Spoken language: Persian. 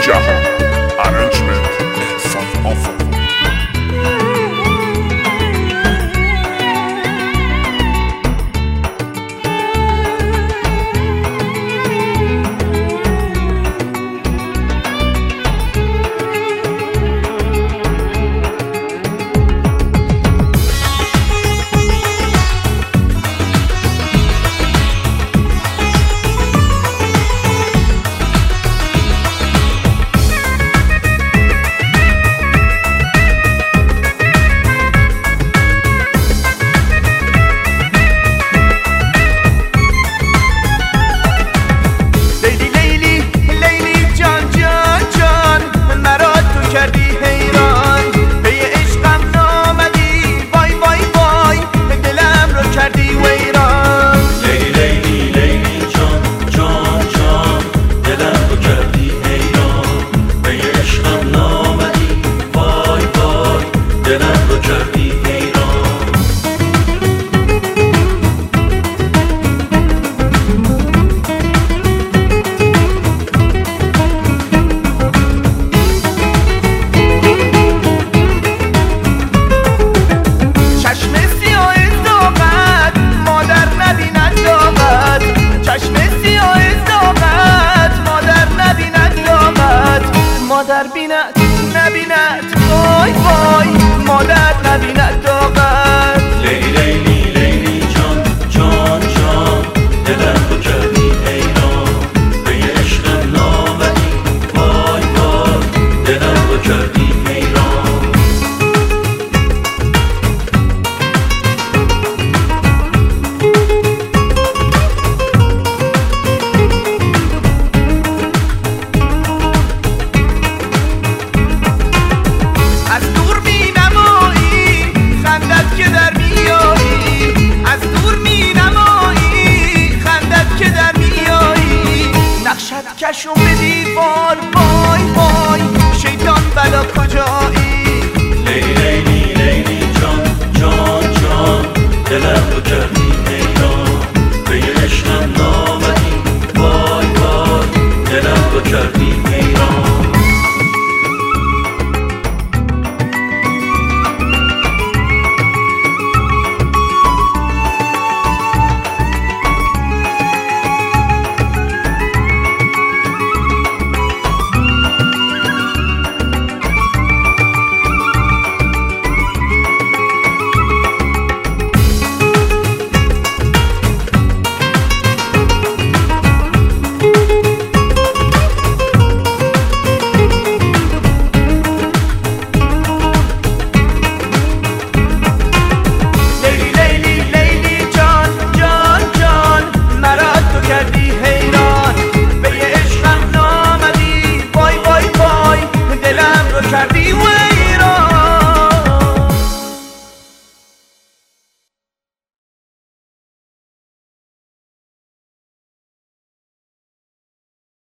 جهان ارنجمنت احسان آفر. مادر بیند نبیند وای وای، مادر نبیند داغت. لیلی لیلی لیلی جان جان جان، دلم رو کردی حیران، به یه عشقم نامدی وای وای، دلم رو کردی حیران. نقشت کشم به دیوار وای وای، شیطان بلا کجایی؟